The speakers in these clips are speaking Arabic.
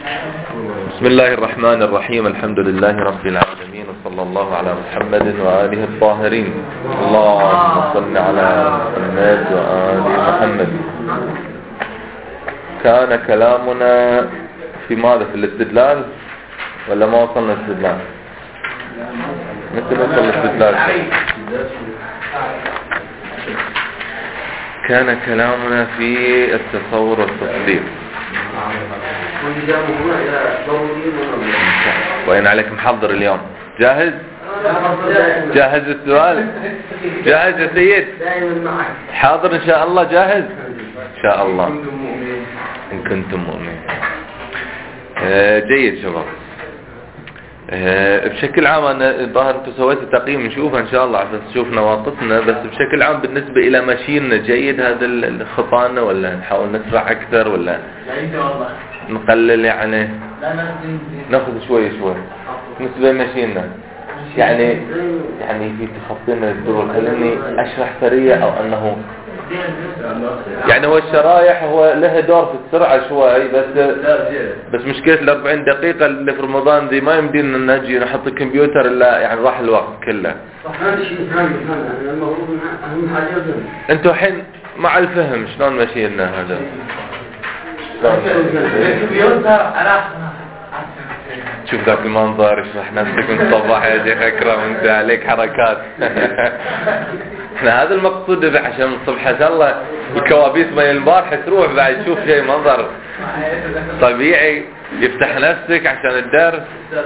بسم الله الرحمن الرحيم. الحمد لله رب العالمين، وصلى الله على محمد وآله الطاهرين. اللهم صل على محمد وآل محمد. كان كلامنا في ماذا؟ في الاستدلال ولا ما وصلنا الاستدلال؟ متى نوصل الاستدلال؟ كان كلامنا في التصور والتصديق. وين عليك محضر اليوم؟ جاهز؟ جاهز السؤال؟ جاهز يا سيد؟ حاضر إن شاء الله. جاهز؟ إن شاء الله إن كنتم مؤمنين. جيد شباب. بشكل عام أنا ظاهر أنتم سويتوا تقييم نشوفه إن شاء الله عشان تشوف نواقصنا، بس بشكل عام بالنسبة إلى ماشينا جيد هذا الخطانة، ولا نحاول نسرع أكثر، ولا نقلل يعني ناخذ شوي بالنسبة لماشينا يعني في تخطينا الدروس. خليني أشرح سريع أو أنه يعني هو الشرايح هو له دور في السرعة شوي، بس مشكلة 40 دقيقة اللي في رمضان دي ما يمدينا نجي نحط الكمبيوتر إلا يعني راح الوقت كله. انتوا الحين مع الفهم شلون ماشينا هذا؟ شوف ذاك المنظر، اشرح نفسك من الصباح يا شيخ اكرم، انت عليك حركات. احنا هذا المقصود عشان الصبح ان شاء الله الكوابيس من البارحة تروح بعد تشوف شيء منظر طبيعي، يفتح نفسك عشان الدرس.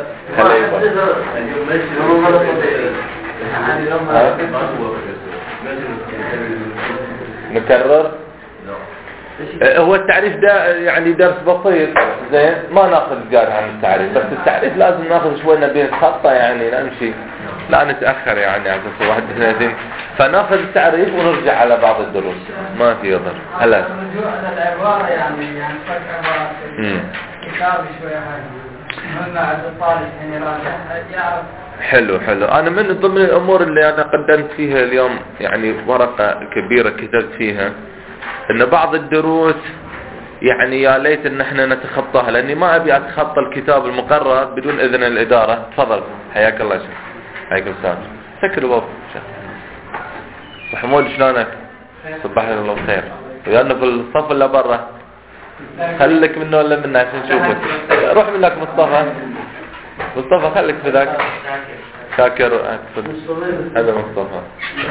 نكرر. هو التعريف ده يعني درس بسيط زين، ما ناخذ زيادة عن التعريف، بس التعريف لازم ناخذ شوي نبي نتخطى يعني، لا نمشي لا نتأخر يعني على اساس 1 2، فناخذ التعريف ونرجع على بعض الدروس ما في يضر. هلا العبارة يعني فرق عبارات كتاب شوي هاي مهمة على الطالب يعني يعرف. حلو. انا من ضمن الامور اللي انا قدمت فيها اليوم يعني ورقة كبيرة كتبت فيها ان بعض الدروس يعني يا ليت ان احنا نتخطاها، لاني ما ابي اتخطى الكتاب المقرر بدون اذن الادارة. تفضل حياك الله شيخ. حياك الله. سكر بابا شيخ محمود، شلونك؟ صباح الله بالخير. ويانا في الصف ولا برا؟ خليك منه ولا منا عشان نشوفك. روح منك مصطفى خليك في ذاك. شاكر هذا مصطفى.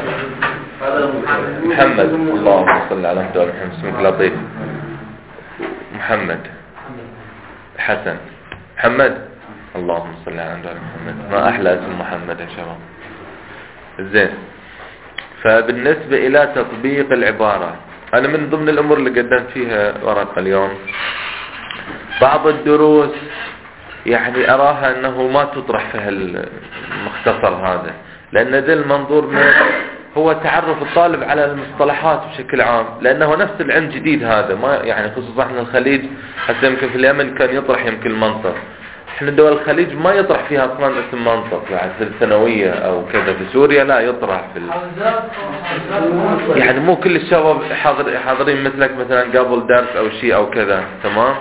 محمد، اللهم صل على محمد. اسمك لطيف. محمد حسن. محمد، اللهم صل على محمد. ما احلى اسم محمد يا شباب. زين. فبالنسبة الى تطبيق العبارة، انا من ضمن الامور اللي قدمت فيها ورقة اليوم بعض الدروس يعني اراها انه ما تطرح في المختصر هذا، لان ذا المنظور هو تعرف الطالب على المصطلحات بشكل عام، لانه نفس العلم جديد هذا، ما يعني خصوصا احنا الخليج حتى يمكن في اليمن كان يطرح يمكن المنطق، احنا دول الخليج ما يطرح فيها اصلا اسم منطق يعني في الثانويه او كذا. في سوريا لا يطرح في يعني مو كل الشباب حاضرين مثلك مثلا قبل درس او شيء او كذا، تمام.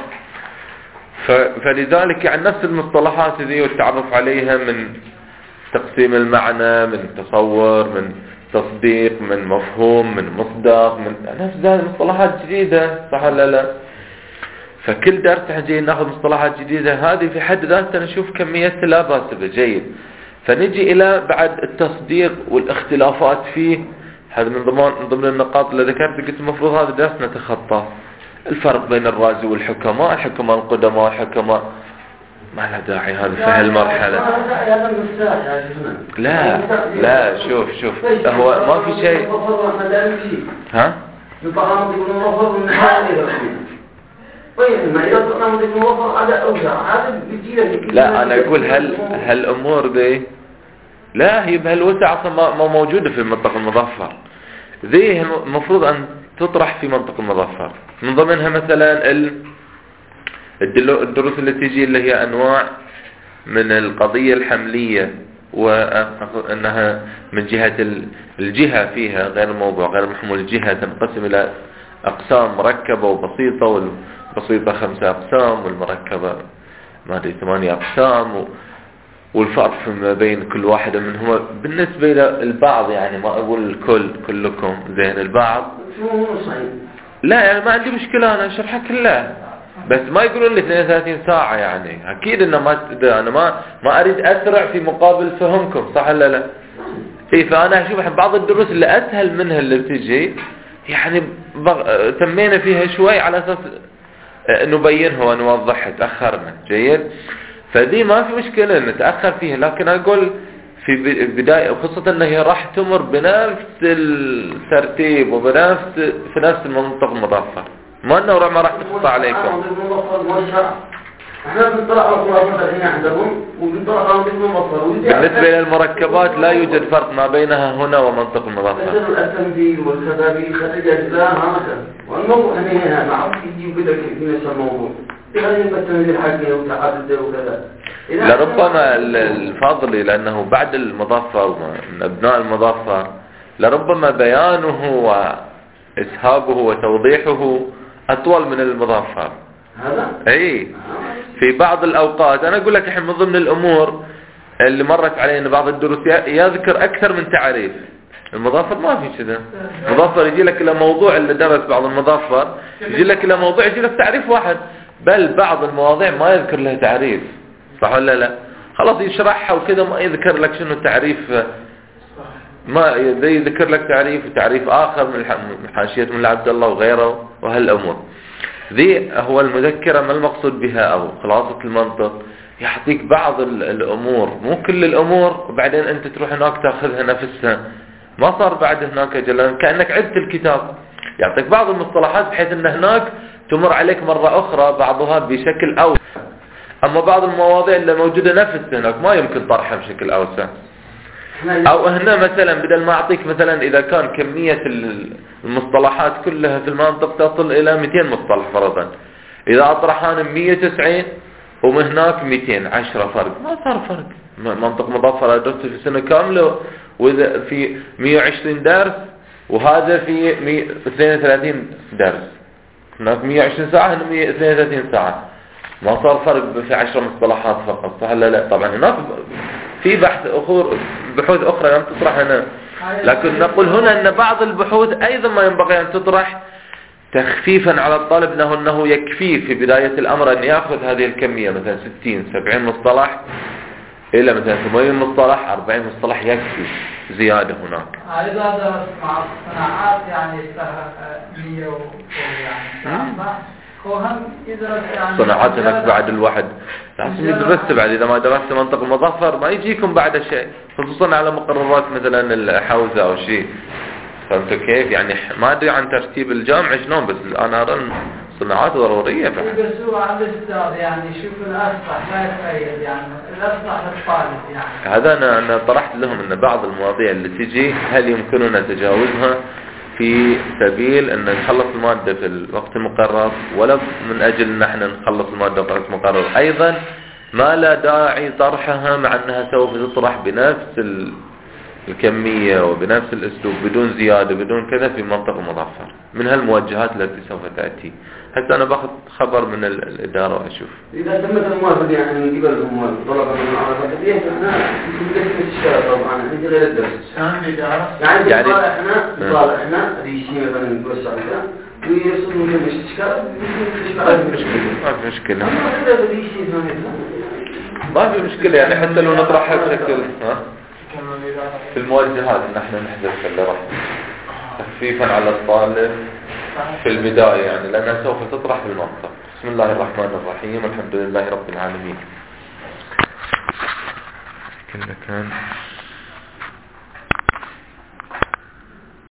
فلذلك يعني نفس المصطلحات ذي والتعرف عليها، من تقسيم المعنى، من تصور، من تصديق، من مفهوم، من مصداق، من نفس هذه المصطلحات جديدة، صح ولا لا؟ فكل درس حنجي ناخذ مصطلحات جديدة، هذه في حد ذاتها نشوف كمية لا بأس به. جيد. فنجي إلى بعد التصديق والاختلافات فيه، هذا من ضمن النقاط اللي ذكرت. قلت المفروض هذا درس نتخطى الفرق بين الرازي والحكماء، الحكماء القدماء، الحكماء ما له داعي هذا في هالمرحلة. لا شوف هو ما في شيء. ها؟ لا انا اقول هالامور دي لا هي بهالوسع اصلا ما موجودة في المنطق المظفر. ذي المفروض ان تطرح في منطق المظفر. من ضمنها مثلا الدروس اللي تيجي اللي هي انواع من القضية الحملية، وانها من جهة الجهة فيها غير الموضوع غير محمول. الجهة تنقسم الى اقسام مركبة وبسيطة، والبسيطة 5 اقسام والمركبة ما ادري 8 اقسام والفرق ما بين كل واحدة منهما بالنسبة للبعض، يعني ما اقول الكل كلكم زين البعض لا يعني ما عندي مشكلة انا اشرحها كلها، بس ما يقولون لي 32 ساعة. يعني اكيد انه انا ما اريد اسرع في مقابل فهمكم، صح ولا لا؟ اي فانا اشوف بعض الدروس اللي اسهل منها اللي بتجي يعني تمينا فيها شوي على اساس نبينها ونوضحها، تأخرنا جيد. فدي ما في مشكلة نتأخر فيها، لكن اقول في بداية خاصة انها هي راح تمر بنفس الترتيب في نفس المنطق المضافر، ما انه ما راح تخطى عليكم. احنا بنطلع على الخرافات الحين عندهم وبنطلع على المضافر. بالنسبة للمركبات لا يوجد فرق ما بينها هنا ومنطق المضافر. مثل الأسمدي والخبابي خرج أجزاء مثلا، والموضوع هنا معروف يجي وكذا في نفس الموضوع. تغني التنزيل حقه وتعدده وكذا. لربما الفاضل لأنه بعد المضافر من أبناء المضافر لربما بيانه وإسهابه وتوضيحه أطول من المضافر. هذا؟ أي في بعض الأوقات أنا أقول لك الحين من ضمن الأمور اللي مرت علينا بعض الدروس يذكر أكثر من تعريف. المضافر ما في كذا، المضافر يجي لك إلى موضوع اللي درس بعض المضافر يجي لك إلى موضوع يجي لك تعريف واحد، بل بعض المواضيع ما يذكر لها تعريف، صح ولا لا؟ خلاص يشرحها وكذا ما يذكر لك شنو التعريف، ما يذكر لك تعريف وتعريف آخر من حاشية من عبد الله وغيره وهالأمور ذي. هو المذكرة ما المقصود بها أو خلاصة المنطق يعطيك بعض الأمور مو كل الأمور، وبعدين أنت تروح هناك تأخذها نفسها، ما صار بعد هناك جلال كأنك عدت الكتاب. يعطيك بعض المصطلحات بحيث أن هناك تمر عليك مرة أخرى بعضها بشكل أوسع، أما بعض المواضيع اللي موجودة نفسها هناك ما يمكن طرحها بشكل أوسع. أو هنا مثلا بدل ما أعطيك مثلا إذا كان كمية المصطلحات كلها في المنطق تصل إلى 200 مصطلح فرضا، إذا أطرحان 190 ومن هناك 210 فرق، ما صار فرق. منطق مضافر درسته في سنة كاملة وإذا في 120 درس وهذا في 32 درس، هناك 120 ساعة هنا 132 ساعة، ما صار فرق في 10 مصطلحات فقط، صح ولا لا؟ طبعا هناك في بحوث أخرى لم تطرح هنا، لكن نقول هنا أن بعض البحوث أيضا ما ينبغي أن تطرح تخفيفا على الطالب أنه يكفيه في بداية الأمر أن يأخذ هذه الكمية مثلا 60-70 مصطلح إلى مثلا 80 مصطلح 40 مصطلح يكفي، زيادة هناك. إذا درس مع الصناعات يعني 100 يعني وهم يدرس يعني صناعات هناك بعد الواحد لازم يدرس بعد، إذا ما درست منطق المظفر ما يجيكم بعد شيء، خصوصا على مقررات مثلا الحوزة أو شيء، فهمتوا كيف؟ يعني ما أدري عن ترتيب الجامعة شلون، بس أنا أرى صناعات ضرورية بعد. بس هو عند الأستاذ يعني شوف الأصلح لا يتخيل يعني الأصلح للطالب يعني. هذا أنا طرحت لهم أن بعض المواضيع اللي تجي هل يمكننا تجاوزها في سبيل أن نخلص المادة في الوقت المقرر، ولا من أجل أن احنا نخلص المادة في الوقت المقرر أيضا ما لا داعي طرحها، مع أنها سوف تطرح بنفس الكمية وبنفس الأسلوب بدون زيادة بدون كذا في منطقة مضافر من هالموجهات التي سوف تأتي. حتى أنا باخذ خبر من الإدارة وأشوف إذا تمت الموافقة يعني من قبل طلبة من العربة كثير فإحنا نقدم الشهر طبعا نجي غير الدرس يعني طالعنا ريشي مثلا نتوسع كذا ويرسلوا من الاستشكال ما في مشكلة ما في مشكلة يعني حتى لو نطرحها بشكل في الموجهات نحن نحذف اللي راح تخفيفا على الطالب في البداية يعني لأنها سوف تطرح في المنطق. بسم الله الرحمن الرحيم، الحمد لله رب العالمين. كنا كان